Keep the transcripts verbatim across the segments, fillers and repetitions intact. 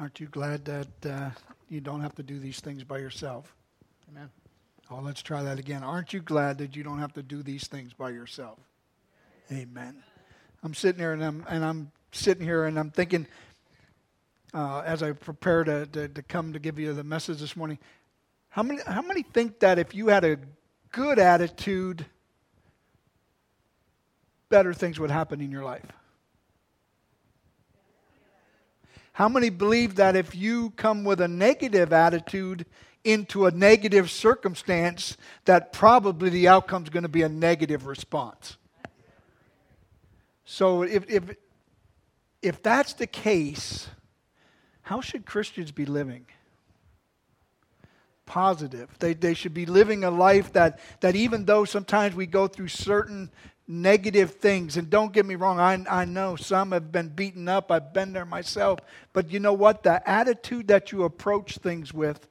Aren't you glad that uh, you don't have to do these things by yourself? Amen. Oh, let's try that again. Aren't you glad that you don't have to do these things by yourself? Amen. I'm sitting here and I'm and I'm sitting here and I'm thinking, uh, as I prepare to, to to come to give you the message this morning, how many how many think that if you had a good attitude, better things would happen in your life? How many believe that if you come with a negative attitude into a negative circumstance, that probably the outcome is going to be a negative response? So if, if, if that's the case, how should Christians be living? Positive. They, they should be living a life that, that even though sometimes we go through certain negative things, and don't get me wrong, I, I know some have been beaten up, I've been there myself, but you know what? The attitude that you approach things with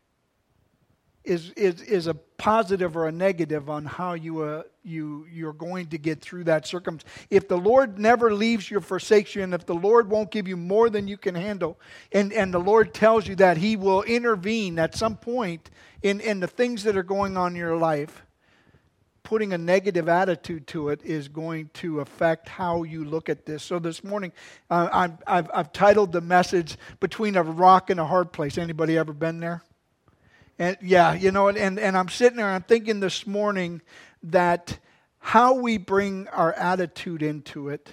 is is is a positive or a negative on how you uh, you you're going to get through that circumstance. If the Lord never leaves you or forsakes you, and if the Lord won't give you more than you can handle, and, and the Lord tells you that He will intervene at some point in, in the things that are going on in your life, putting a negative attitude to it is going to affect how you look at this. So this morning, uh, I've, I've, I've titled the message, Between a Rock and a Hard Place. Anybody ever been there? And yeah, you know, and, and I'm sitting there, I'm thinking this morning that how we bring our attitude into it,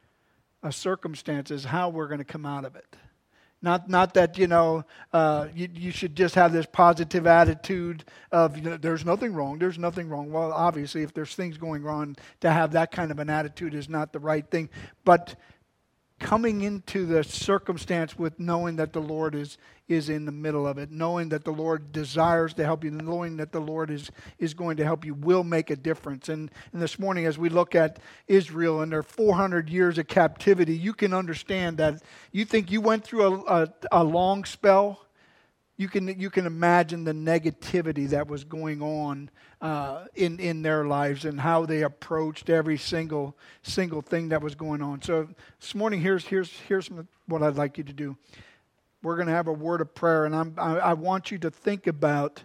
a circumstance, is how we're going to come out of it. Not not that, you know, uh, you, you should just have this positive attitude of, you know, there's nothing wrong, there's nothing wrong. Well, obviously, if there's things going wrong, to have that kind of an attitude is not the right thing. But coming into the circumstance with knowing that the Lord is is in the middle of it, knowing that the Lord desires to help you, knowing that the Lord is is going to help you will make a difference. And, and this morning, as we look at Israel and their four hundred years of captivity, you can understand that you think you went through a, a, a long spell. You can you can imagine the negativity that was going on uh, in in their lives and how they approached every single single thing that was going on. So this morning, here's here's here's what I'd like you to do. We're going to have a word of prayer, and I'm, I, I want you to think about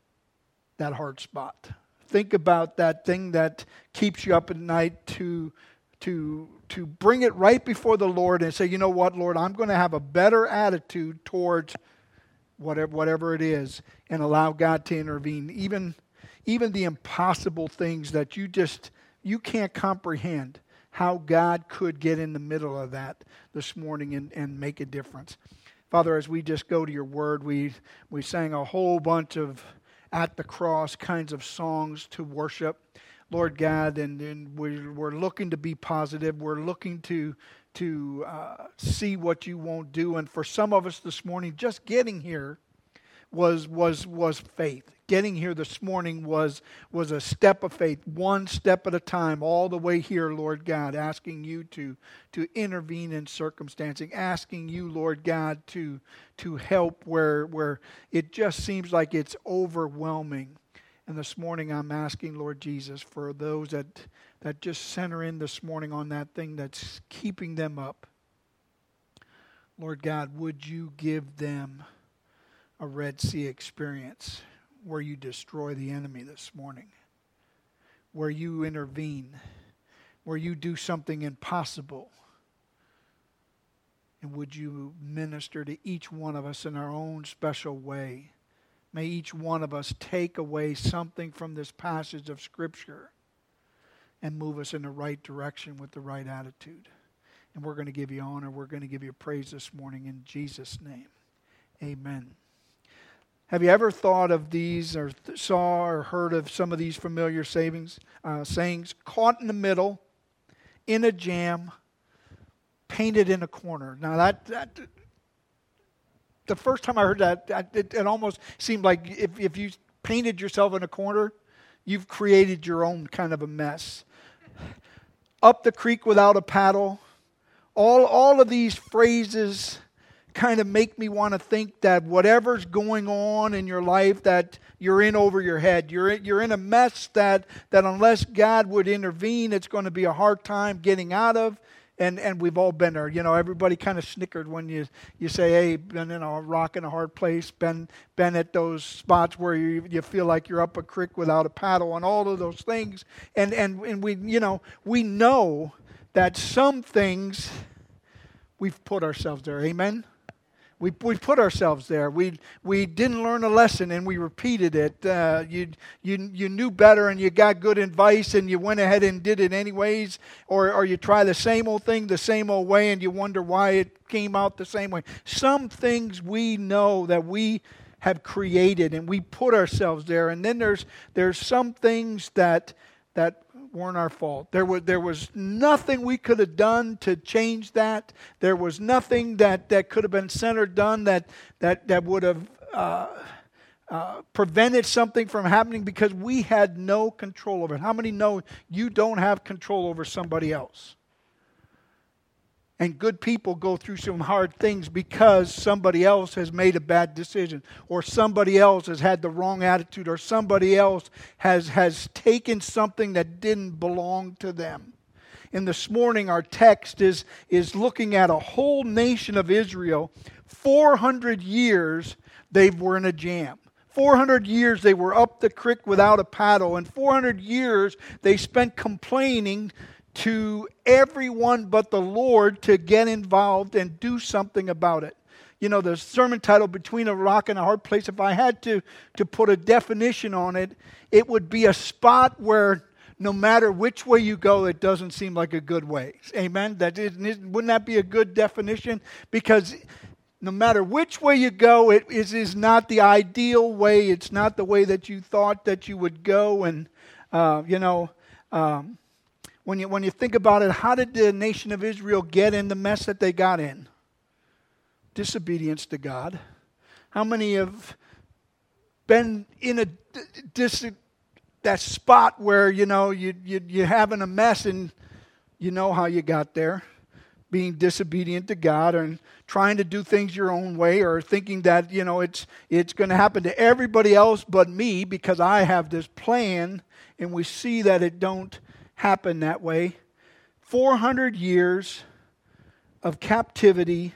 that hard spot. Think about that thing that keeps you up at night. To to to bring it right before the Lord and say, you know what, Lord, I'm going to have a better attitude towards whatever whatever it is, and allow God to intervene. Even even the impossible things that you just you can't comprehend, how God could get in the middle of that this morning and, and make a difference. Father, as we just go to your word, we we sang a whole bunch of at the cross kinds of songs to worship, Lord God, and, and we're, we're looking to be positive. We're looking to to uh, see what you won't do. And for some of us this morning, just getting here was was was faith. Getting here this morning was was a step of faith, one step at a time, all the way here, Lord God, asking you to to intervene in circumstancing, asking you, Lord God, to to help where where it just seems like it's overwhelming. And this morning I'm asking, Lord Jesus, for those that that just center in this morning on that thing that's keeping them up. Lord God, would you give them a Red Sea experience where you destroy the enemy this morning, where you intervene, where you do something impossible. And would you minister to each one of us in our own special way? May each one of us take away something from this passage of Scripture and move us in the right direction with the right attitude. And we're going to give you honor. We're going to give you praise this morning in Jesus' name. Amen. Have you ever thought of these or th- saw or heard of some of these familiar savings, uh, sayings? Caught in the middle, in a jam, painted in a corner. Now that, that the first time I heard that, that it, it almost seemed like if, if you painted yourself in a corner, you've created your own kind of a mess. Up the creek without a paddle. All, all of these phrases kind of make me want to think that whatever's going on in your life that you're in over your head. You're in, you're in a mess that, that unless God would intervene, it's going to be a hard time getting out of. And and we've all been there. You know, everybody kind of snickered when you, you say, hey, been in a rock in a hard place, been been at those spots where you you feel like you're up a creek without a paddle, and all of those things. And and, and we you know, we know that some things we've put ourselves there. Amen? We we put ourselves there. We we didn't learn a lesson and we repeated it. Uh, you you you knew better and you got good advice and you went ahead and did it anyways, or or you try the same old thing the same old way and you wonder why it came out the same way. Some things we know that we have created and we put ourselves there, and then there's there's some things that that. weren't our fault. There was there was nothing we could have done to change that. There was nothing that, that could have been said or done that that that would have uh, uh, prevented something from happening because we had no control over it. How many know you don't have control over somebody else? And good people go through some hard things because somebody else has made a bad decision, or somebody else has had the wrong attitude, or somebody else has, has taken something that didn't belong to them. And this morning our text is, is looking at a whole nation of Israel. four hundred years they were in a jam. four hundred years they were up the creek without a paddle. And four hundred years they spent complaining to everyone but the Lord to get involved and do something about it. You know, the sermon title, Between a Rock and a Hard Place, if I had to, to put a definition on it, it would be a spot where no matter which way you go, it doesn't seem like a good way. Amen? That is, wouldn't that be a good definition? Because no matter which way you go, it is, is not the ideal way. It's not the way that you thought that you would go. And, uh, you know... Um, When you, when you think about it, how did the nation of Israel get in the mess that they got in? Disobedience to God. How many have been in a dis, that spot where, you know, you, you, you're having a mess and you know how you got there? Being disobedient to God and trying to do things your own way, or thinking that, you know, it's it's going to happen to everybody else but me because I have this plan, and we see that it don't happen that way. four hundred years of captivity.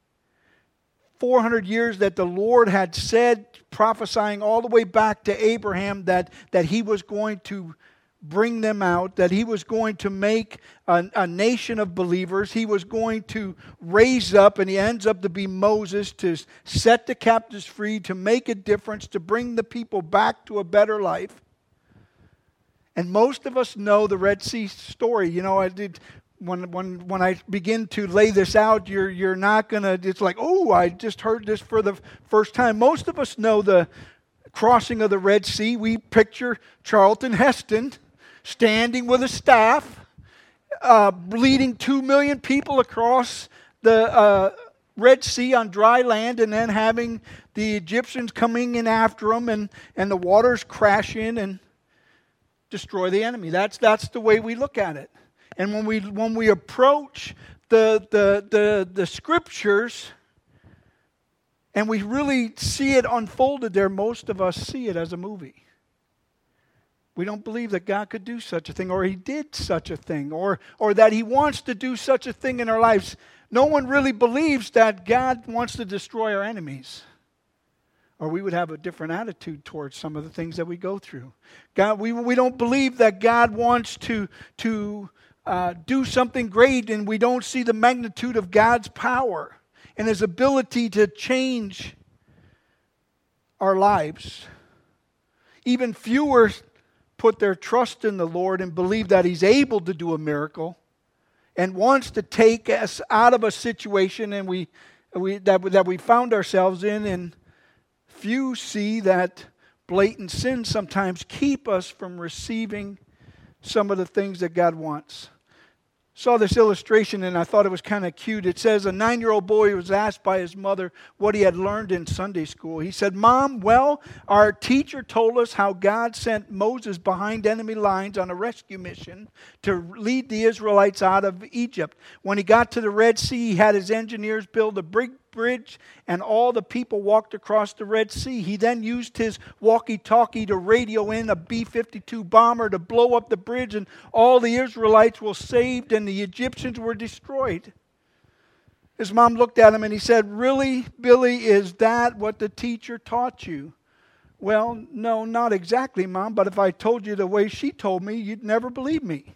four hundred years that the Lord had said, prophesying all the way back to Abraham, that, that He was going to bring them out, that He was going to make a, a nation of believers. He was going to raise up, and He ends up to be Moses, to set the captives free, to make a difference, to bring the people back to a better life. And most of us know the Red Sea story. You know, I did when when when I begin to lay this out, you're you're not gonna. It's like, oh, I just heard this for the first time. Most of us know the crossing of the Red Sea. We picture Charlton Heston standing with a staff, uh, leading two million people across the uh, Red Sea on dry land, and then having the Egyptians coming in after them, and and the waters crash in and destroy the enemy. That's that's the way we look at it. And when we when we approach the the the, the scriptures and we really see it unfolded there, most of us see it as a movie. We don't believe that God could do such a thing, or He did such a thing, or or that He wants to do such a thing in our lives. No one really believes that God wants to destroy our enemies, or we would have a different attitude towards some of the things that we go through. God, we we don't believe that God wants to to uh, do something great, and we don't see the magnitude of God's power and His ability to change our lives. Even fewer put their trust in the Lord and believe that He's able to do a miracle and wants to take us out of a situation and we we that that we found ourselves in. And few see that blatant sins sometimes keep us from receiving some of the things that God wants. Saw this illustration and I thought it was kind of cute. It says a nine-year-old boy was asked by his mother what he had learned in Sunday school. He said, "Mom, well, our teacher told us how God sent Moses behind enemy lines on a rescue mission to lead the Israelites out of Egypt. When he got to the Red Sea, he had his engineers build a big bridge, and all the people walked across the Red Sea. He then used his walkie-talkie to radio in a B fifty-two bomber to blow up the bridge, and all the Israelites were saved and the Egyptians were destroyed. His mom looked at him and he said, "Really, Billy, is that what the teacher taught you?" "Well, no, not exactly, Mom, but if I told you the way she told me, you'd never believe me."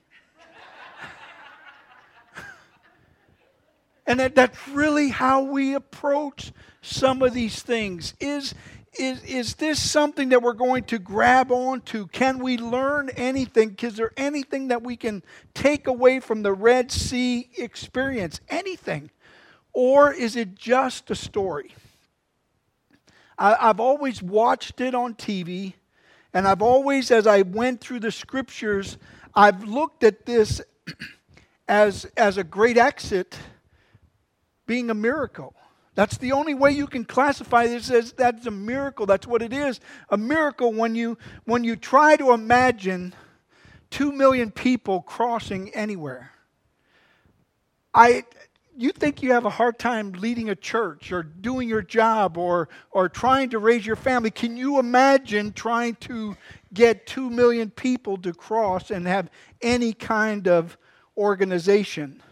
And that, that's really how we approach some of these things. Is, is, is this something that we're going to grab onto? Can we learn anything? Is there anything that we can take away from the Red Sea experience? Anything? Or is it just a story? I, I've always watched it on T V, and I've always, as I went through the scriptures, I've looked at this as, as a great exit being a miracle. That's the only way you can classify this as that's a miracle. That's what it is. A miracle when you when you try to imagine two million people crossing anywhere. I you think you have a hard time leading a church or doing your job or or trying to raise your family. Can you imagine trying to get two million people to cross and have any kind of organization?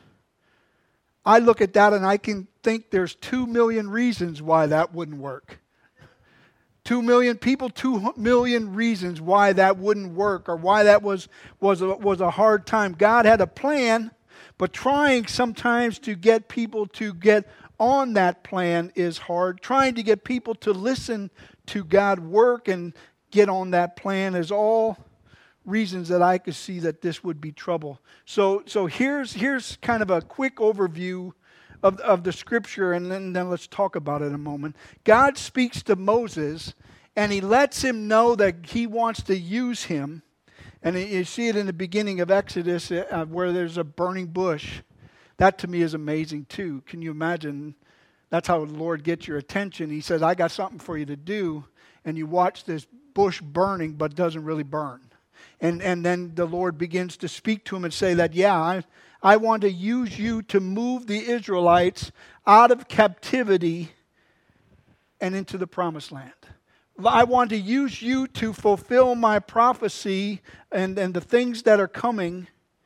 I look at that and I can think there's two million reasons why that wouldn't work. Two million people, two million reasons why that wouldn't work or why that was, was, a, was a hard time. God had a plan, but trying sometimes to get people to get on that plan is hard. Trying to get people to listen to God work and get on that plan is all reasons that I could see that this would be trouble. So so here's here's kind of a quick overview of, of the scripture, and then, then let's talk about it a moment. God speaks to Moses, and he lets him know that he wants to use him. And you see it in the beginning of Exodus uh, where there's a burning bush. That to me is amazing too. Can you imagine? That's how the Lord gets your attention. He says, "I got something for you to do." And you watch this bush burning, but doesn't really burn. And and then the Lord begins to speak to him and say that, yeah, I, I want to use you to move the Israelites out of captivity and into the promised land. I want to use you to fulfill my prophecy and, and the things that are coming.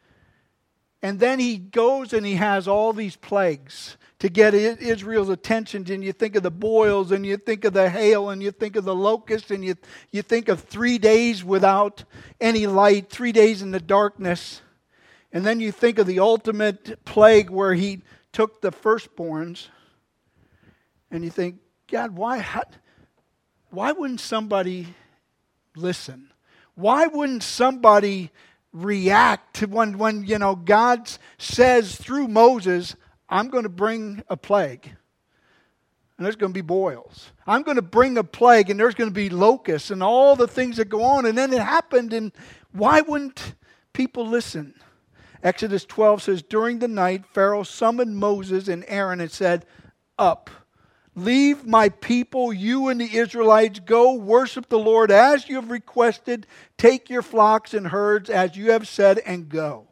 And then he goes and he has all these plagues to get Israel's attention. And you think of the boils, and you think of the hail, and you think of the locusts, and you, you think of three days without any light, three days in the darkness. And then you think of the ultimate plague where he took the firstborns. And you think, God, why, how, why wouldn't somebody listen? Why wouldn't somebody react to when, when you know, God says through Moses, I'm going to bring a plague. And there's going to be boils. I'm going to bring a plague, and there's going to be locusts and all the things that go on. And then it happened, and why wouldn't people listen? Exodus twelve says, during the night, Pharaoh summoned Moses and Aaron and said, "Up, leave my people, you and the Israelites, go worship the Lord as you have requested. Take your flocks and herds as you have said, and go."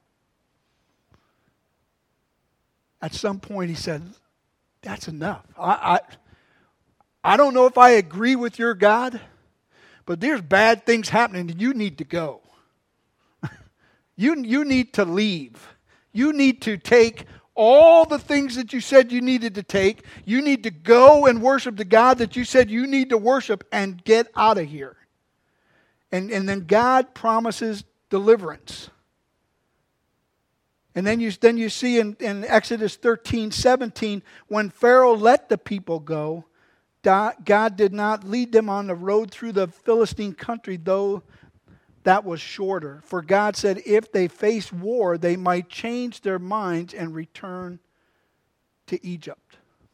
At some point he said, that's enough. I, I, I don't know if I agree with your God, but there's bad things happening and you need to go. you, you need to leave. You need to take all the things that you said you needed to take. You need to go and worship the God that you said you need to worship and get out of here. And, and then God promises deliverance. And then you, then you see in, in Exodus thirteen seventeen, when Pharaoh let the people go, God did not lead them on the road through the Philistine country, though that was shorter. For God said if they face war, they might change their minds and return to Egypt.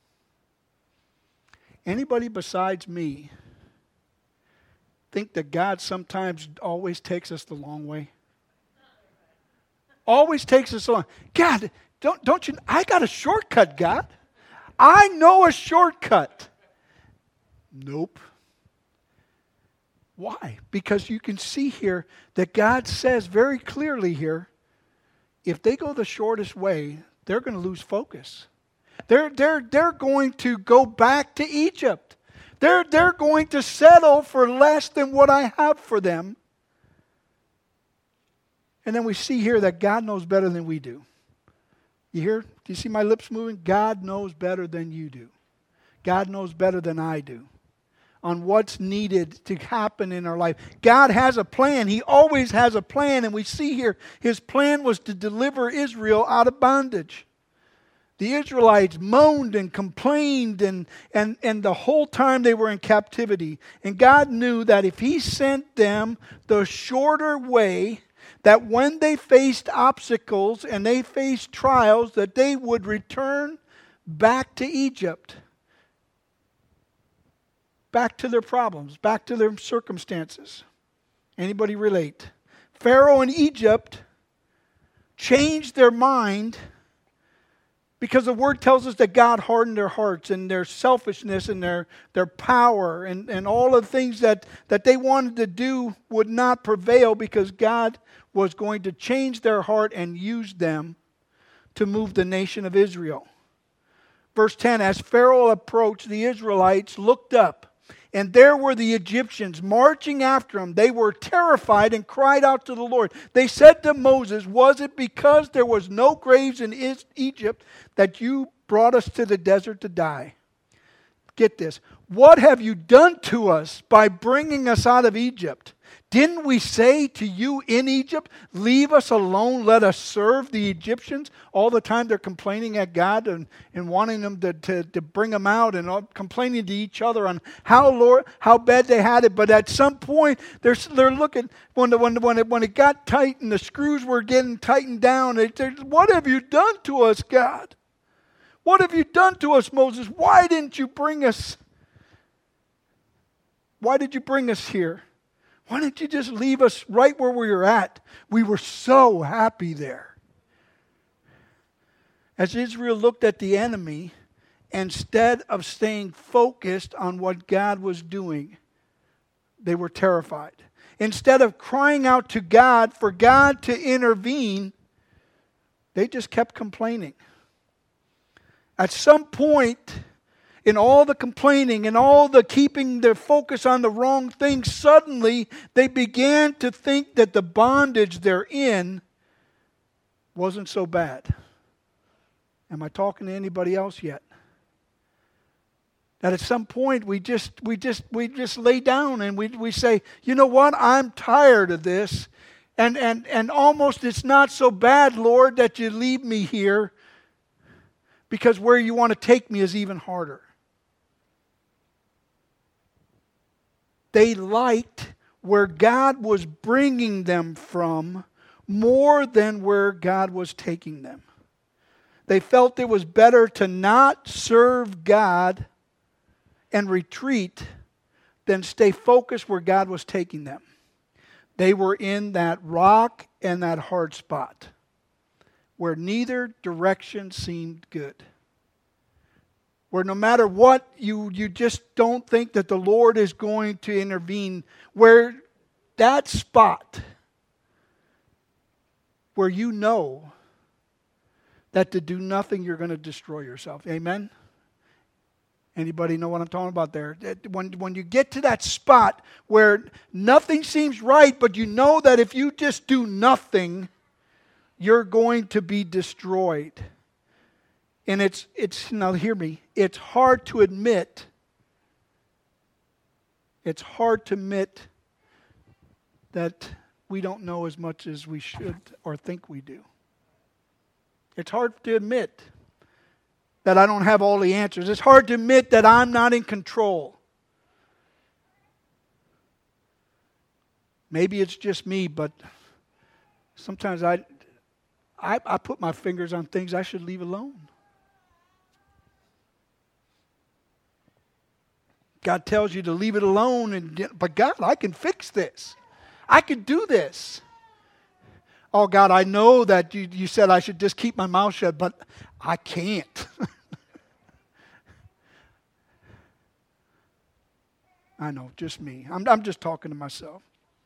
Anybody besides me think that God sometimes always takes us the long way? Always takes us along. God, don't, don't you, I got a shortcut, God. I know a shortcut. Nope. Why? Because you can see here that God says very clearly here, if they go the shortest way, they're going to lose focus. They're, they're, they're going to go back to Egypt. They're, they're going to settle for less than what I have for them. And then we see here that God knows better than we do. You hear? Do you see my lips moving? God knows better than you do. God knows better than I do on what's needed to happen in our life. God has a plan. He always has a plan. And we see here His plan was to deliver Israel out of bondage. The Israelites moaned and complained and, and, and the whole time they were in captivity. And God knew that if He sent them the shorter way, that when they faced obstacles and they faced trials, that they would return back to Egypt. Back to their problems, back to their circumstances. Anybody relate? Pharaoh and Egypt changed their mind because the Word tells us that God hardened their hearts and their selfishness and their, their power and, and all of the things that, that they wanted to do would not prevail because God was going to change their heart and use them to move the nation of Israel. Verse ten, as Pharaoh approached, the Israelites looked up, and there were the Egyptians marching after him. They were terrified and cried out to the Lord. They said to Moses, was it because there was no graves in Egypt that you brought us to the desert to die? Get this. What have you done to us by bringing us out of Egypt? Didn't we say to you in Egypt, leave us alone, let us serve the Egyptians? All the time they're complaining at God and, and wanting them to, to, to bring them out and all, complaining to each other on how Lord how bad they had it. But at some point, they're, they're looking, when, the, when, the, when, it, when it got tight and the screws were getting tightened down, they, what have you done to us, God? What have you done to us, Moses? Why didn't you bring us? Why did you bring us here? Why didn't you just leave us right where we were at? We were so happy there. As Israel looked at the enemy, instead of staying focused on what God was doing, they were terrified. Instead of crying out to God for God to intervene, they just kept complaining. At some point, in all the complaining and all the keeping their focus on the wrong things, suddenly they began to think that the bondage they're in wasn't so bad. Am I talking to anybody else yet? That at some point we just we just we just lay down and we we say, you know what, I'm tired of this, and and and almost it's not so bad, Lord, that you leave me here, because where you want to take me is even harder. They liked where God was bringing them from more than where God was taking them. They felt it was better to not serve God and retreat than stay focused where God was taking them. They were in that rock and that hard spot where neither direction seemed good. Where no matter what, you, you just don't think that the Lord is going to intervene. Where that spot where you know that to do nothing, you're going to destroy yourself. Amen? Anybody know what I'm talking about there? When, when you get to that spot where nothing seems right, but you know that if you just do nothing, you're going to be destroyed. And it's, it's now hear me, it's hard to admit, it's hard to admit that we don't know as much as we should or think we do. It's hard to admit that I don't have all the answers. It's hard to admit that I'm not in control. Maybe it's just me, but sometimes I, I, I put my fingers on things I should leave alone. God tells you to leave it alone, and but God, I can fix this. I can do this. Oh God, I know that you, you said I should just keep my mouth shut, but I can't. I know, just me. I'm, I'm just talking to myself.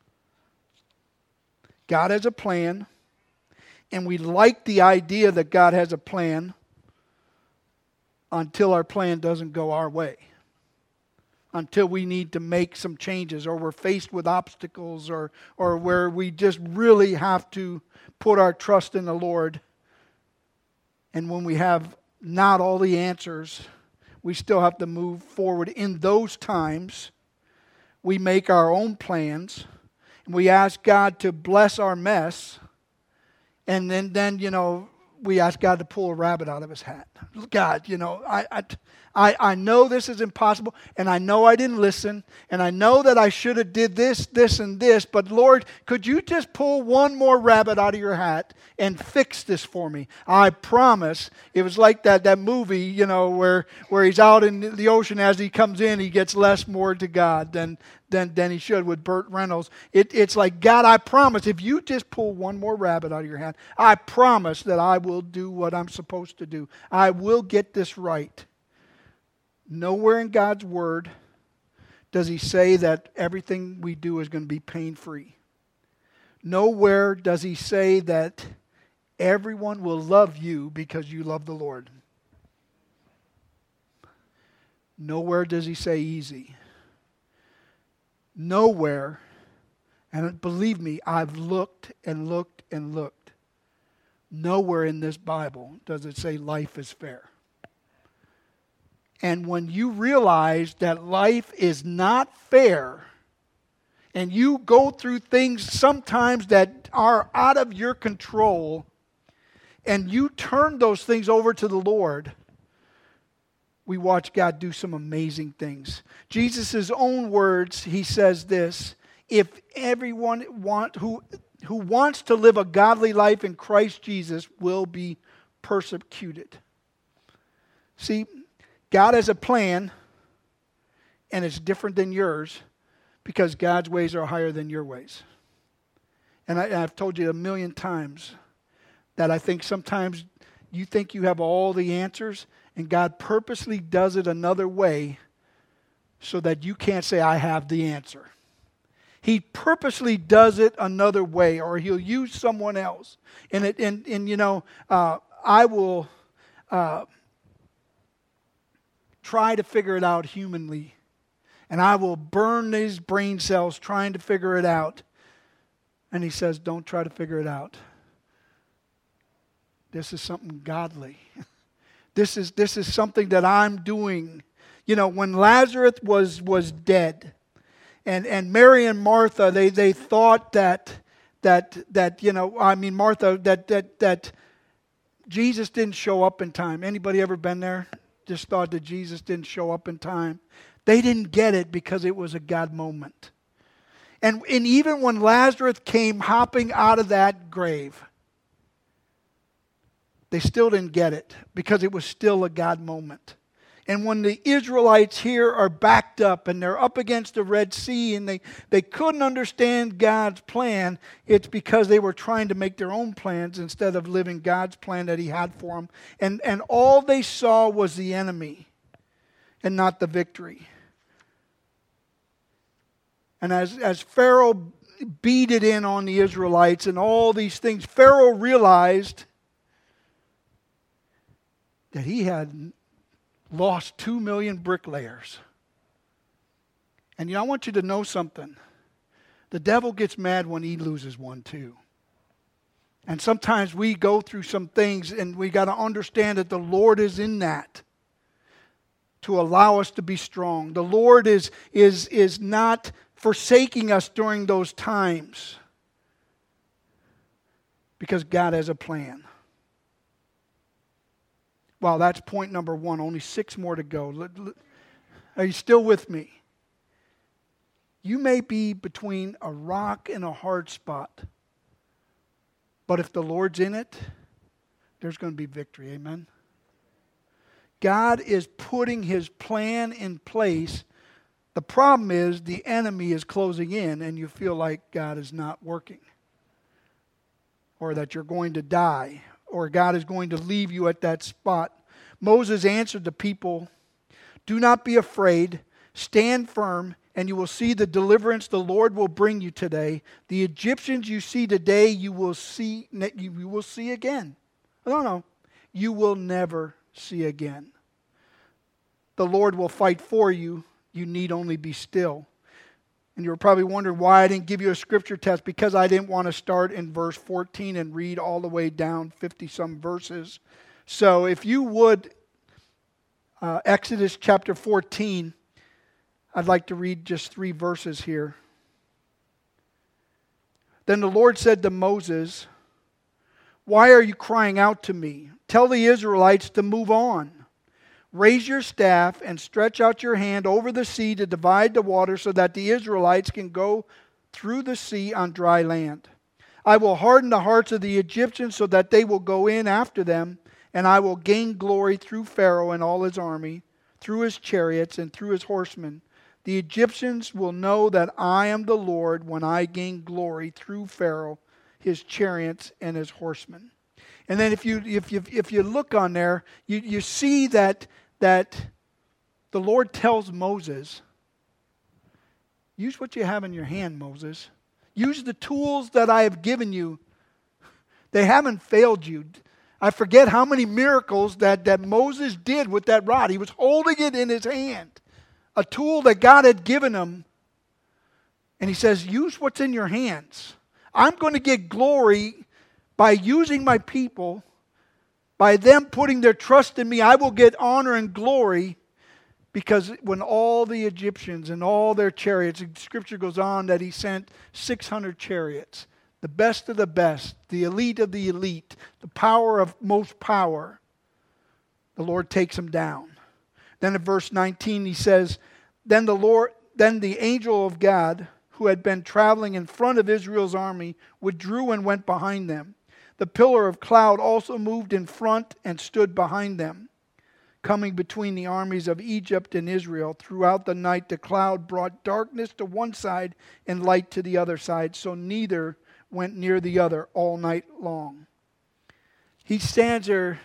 God has a plan, and we like the idea that God has a plan, until our plan doesn't go our way. Until we need to make some changes, or we're faced with obstacles, or or where we just really have to put our trust in the Lord. And when we have not all the answers, we still have to move forward. In those times, we make our own plans, and we ask God to bless our mess, and then, then you know, we ask God to pull a rabbit out of his hat. God, you know, I, I, I, I know this is impossible, and I know I didn't listen, and I know that I should have did this, this, and this, but Lord, could you just pull one more rabbit out of your hat and fix this for me? I promise. It was like that, that movie, you know, where, where he's out in the ocean. As he comes in, he gets less more to God than, than, than he should with Burt Reynolds. It, it's like, God, I promise, if you just pull one more rabbit out of your hat, I promise that I will do what I'm supposed to do. I will get this right. Nowhere in God's Word does He say that everything we do is going to be pain-free. Nowhere does He say that everyone will love you because you love the Lord. Nowhere does He say easy. Nowhere, and believe me, I've looked and looked and looked. Nowhere in this Bible does it say life is fair. And when you realize that life is not fair, and you go through things sometimes that are out of your control, and you turn those things over to the Lord, we watch God do some amazing things. Jesus' own words, He says this, if everyone want, who, who wants to live a godly life in Christ Jesus will be persecuted. See, God has a plan, and it's different than yours because God's ways are higher than your ways. And I, I've told you a million times that I think sometimes you think you have all the answers, and God purposely does it another way so that you can't say, I have the answer. He purposely does it another way, or He'll use someone else. And, it, and, and you know, uh, I will... Uh, try to figure it out humanly. And I will burn these brain cells trying to figure it out. And He says, don't try to figure it out. This is something godly. This is, this is something that I'm doing. You know, when Lazarus was, was dead, and, and Mary and Martha, they, they thought that, that, that, you know, I mean, Martha, that, that, that Jesus didn't show up in time. Anybody ever been there? Just thought that Jesus didn't show up in time. They didn't get it because it was a God moment. And, and even when Lazarus came hopping out of that grave, they still didn't get it because it was still a God moment. And when the Israelites here are backed up and they're up against the Red Sea and they, they couldn't understand God's plan, it's because they were trying to make their own plans instead of living God's plan that He had for them. And, and all they saw was the enemy and not the victory. And as, as Pharaoh beat it in on the Israelites and all these things, Pharaoh realized that he had lost two million bricklayers. And you know, I want you to know something. The devil gets mad when he loses one too. And sometimes we go through some things and we got to understand that the Lord is in that to allow us to be strong. The Lord is, is, is not forsaking us during those times because God has a plan. Wow, that's point number one. Only six more to go. Are you still with me? You may be between a rock and a hard spot. But if the Lord's in it, there's going to be victory. Amen? God is putting His plan in place. The problem is the enemy is closing in and you feel like God is not working. Or that you're going to die. Or God is going to leave you at that spot. Moses answered the people, do not be afraid, stand firm, and you will see the deliverance the Lord will bring you today. The Egyptians you see today, you will see, you will see again. No, no, you will never see again. the Lord will fight for you. You need only be still. And you were probably wondering why I didn't give you a scripture test, because I didn't want to start in verse fourteen and read all the way down fifty-some verses. So if you would, uh, Exodus chapter fourteen, I'd like to read just three verses here. Then the Lord said to Moses, "Why are you crying out to me? Tell the Israelites to move on. Raise your staff and stretch out your hand over the sea to divide the water so that the Israelites can go through the sea on dry land. I will harden the hearts of the Egyptians so that they will go in after them, and I will gain glory through Pharaoh and all his army, through his chariots and through his horsemen. The Egyptians will know that I am the Lord when I gain glory through Pharaoh, his chariots, and his horsemen." And then if you if you if you look on there, you, you see that that the Lord tells Moses, use what you have in your hand, Moses. Use the tools that I have given you. They haven't failed you. I forget how many miracles that, that Moses did with that rod. He was holding it in his hand. A tool that God had given him. And he says, use what's in your hands. I'm going to get glory by using my people, by them putting their trust in me. I will get honor and glory, because when all the Egyptians and all their chariots, Scripture goes on that he sent six hundred chariots, the best of the best, the elite of the elite, the power of most power, the Lord takes them down. Then in verse nineteen he says, Then the Lord, then the angel of God, who had been traveling in front of Israel's army, withdrew and went behind them. The pillar of cloud also moved in front and stood behind them, coming between the armies of Egypt and Israel. Throughout the night the cloud brought darkness to one side and light to the other side, so neither went near the other all night long. He stands there,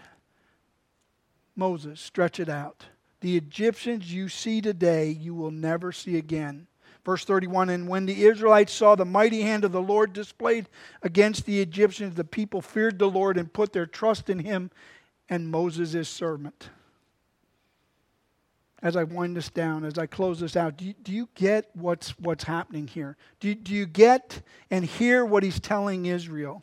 Moses, stretch it out. The Egyptians you see today, you will never see again. Verse thirty-one, and when the Israelites saw the mighty hand of the Lord displayed against the Egyptians, the people feared the Lord and put their trust in him and Moses his servant. As I wind this down, as I close this out, do you, do you get what's, what's happening here? Do, do you get and hear what he's telling Israel?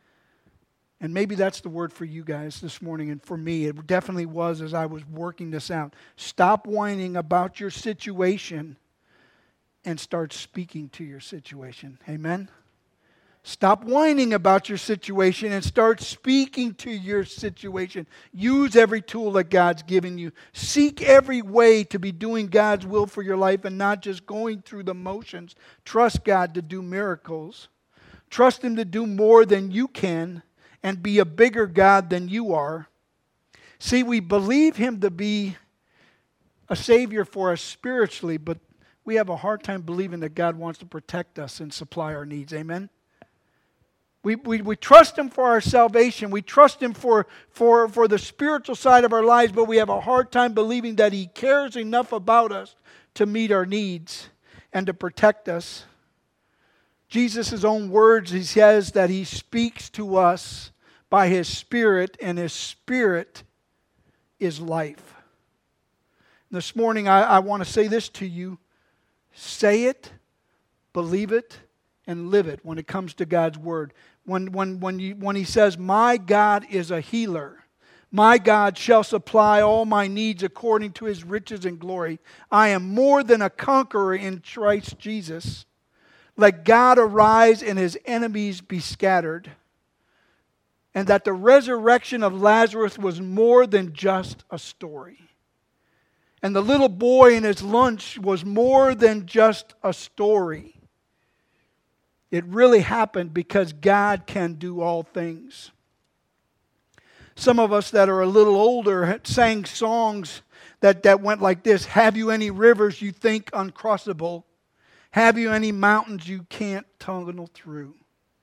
And maybe that's the word for you guys this morning, and for me, it definitely was as I was working this out. Stop whining about your situation and start speaking to your situation. Amen? Stop whining about your situation and start speaking to your situation. Use every tool that God's given you. Seek every way to be doing God's will for your life and not just going through the motions. Trust God to do miracles. Trust Him to do more than you can and be a bigger God than you are. See, we believe Him to be a Savior for us spiritually, but we have a hard time believing that God wants to protect us and supply our needs. Amen? We, we, we trust Him for our salvation. We trust Him for, for, for the spiritual side of our lives, but we have a hard time believing that He cares enough about us to meet our needs and to protect us. Jesus' own words, He says that He speaks to us by His Spirit, and His Spirit is life. This morning I, I want to say this to you. Say it, believe it, and live it when it comes to God's Word. When, when, when, you, when He says, my God is a healer. My God shall supply all my needs according to His riches and glory. I am more than a conqueror in Christ Jesus. Let God arise and His enemies be scattered. And that the resurrection of Lazarus was more than just a story. And the little boy and his lunch was more than just a story. It really happened because God can do all things. Some of us that are a little older sang songs that, that went like this. Have you any rivers you think uncrossable? Have you any mountains you can't tunnel through?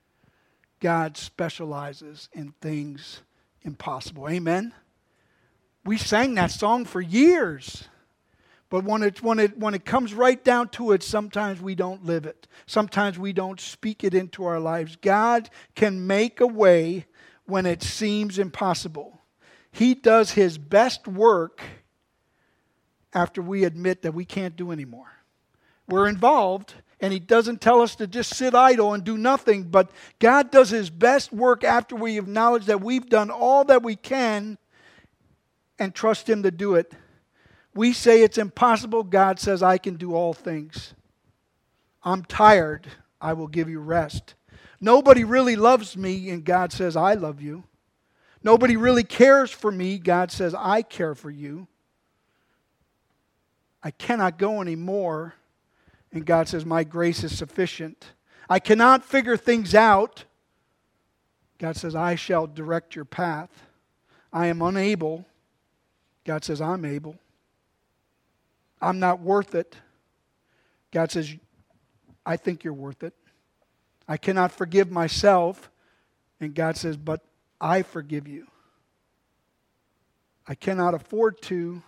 God specializes in things impossible. Amen? We sang that song for years. But when it, when, it, when it comes right down to it, sometimes we don't live it. Sometimes we don't speak it into our lives. God can make a way when it seems impossible. He does His best work after we admit that we can't do anymore. We're involved, and He doesn't tell us to just sit idle and do nothing, but God does His best work after we acknowledge that we've done all that we can and trust Him to do it. We say it's impossible. God says, I can do all things. I'm tired. I will give you rest. Nobody really loves me, and God says, I love you. Nobody really cares for me. God says, I care for you. I cannot go anymore. And God says, my grace is sufficient. I cannot figure things out. God says, I shall direct your path. I am unable. God says, I'm able. I'm not worth it. God says, I think you're worth it. I cannot forgive myself. And God says, but I forgive you. I cannot afford to.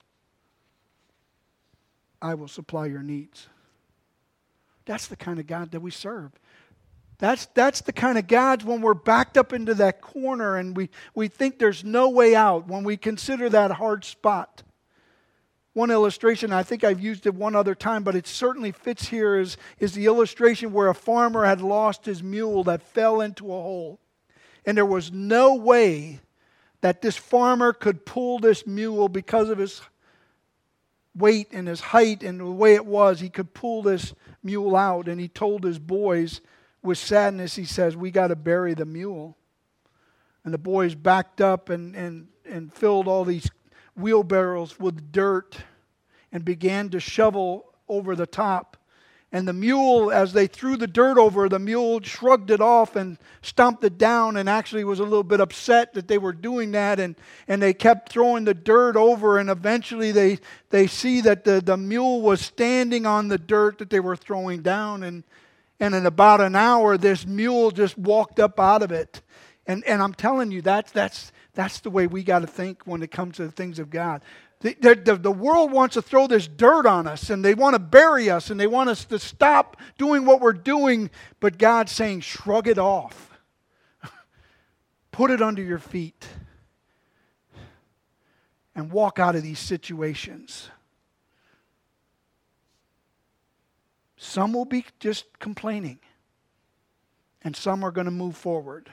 I will supply your needs. That's the kind of God that we serve. That's, that's the kind of God when we're backed up into that corner and we, we think there's no way out, when we consider that hard spot. One illustration, I think I've used it one other time, but it certainly fits here, is, is the illustration where a farmer had lost his mule that fell into a hole. And there was no way that this farmer could pull this mule because of his weight and his height and the way it was. He could pull this mule out, and he told his boys with sadness, he says, we got to bury the mule. And the boys backed up and, and, and filled all these wheelbarrows with dirt and began to shovel over the top. And the mule, as they threw the dirt over, the mule shrugged it off and stomped it down, and actually was a little bit upset that they were doing that. And, and they kept throwing the dirt over, and eventually they, they see that the, the mule was standing on the dirt that they were throwing down. And, and in about an hour, this mule just walked up out of it. And, and I'm telling you, that's, that's, that's the way we got to think when it comes to the things of God. The, the, the world wants to throw this dirt on us, and they want to bury us, and they want us to stop doing what we're doing. But God's saying, shrug it off. Put it under your feet. And walk out of these situations. Some will be just complaining. And some are going to move forward.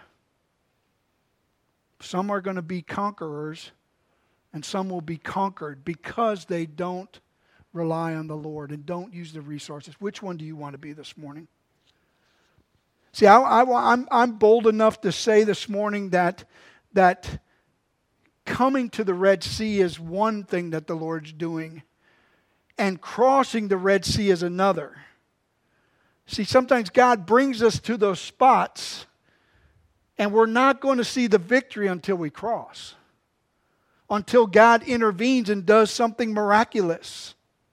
Some are going to be conquerors. And some will be conquered because they don't rely on the Lord and don't use the resources. Which one do you want to be this morning? See, I, I, I'm, I'm bold enough to say this morning that, that coming to the Red Sea is one thing that the Lord's doing, and crossing the Red Sea is another. See, sometimes God brings us to those spots, and we're not going to see the victory until we cross. Until God intervenes and does something miraculous.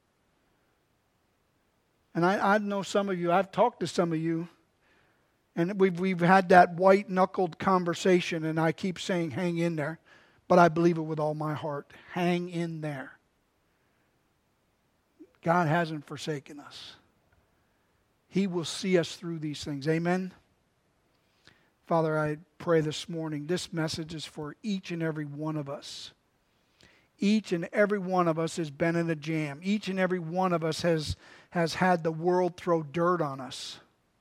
And I, I know some of you, I've talked to some of you, and we've, we've had that white-knuckled conversation, and I keep saying, hang in there. But I believe it with all my heart. Hang in there. God hasn't forsaken us. He will see us through these things. Amen? Father, I pray this morning, this message is for each and every one of us. Each and every one of us has been in a jam. Each and every one of us has, has had the world throw dirt on us.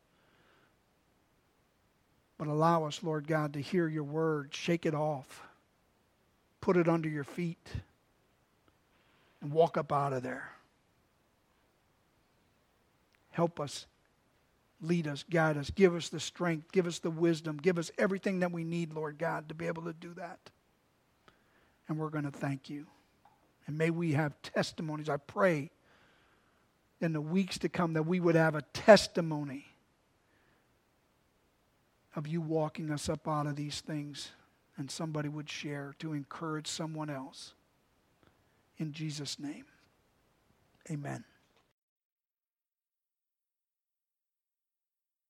But allow us, Lord God, to hear your word. Shake it off. Put it under your feet. And walk up out of there. Help us. Lead us. Guide us. Give us the strength. Give us the wisdom. Give us everything that we need, Lord God, to be able to do that. And we're going to thank you. And may we have testimonies. I pray in the weeks to come that we would have a testimony of you walking us up out of these things, and somebody would share to encourage someone else. In Jesus' name, amen.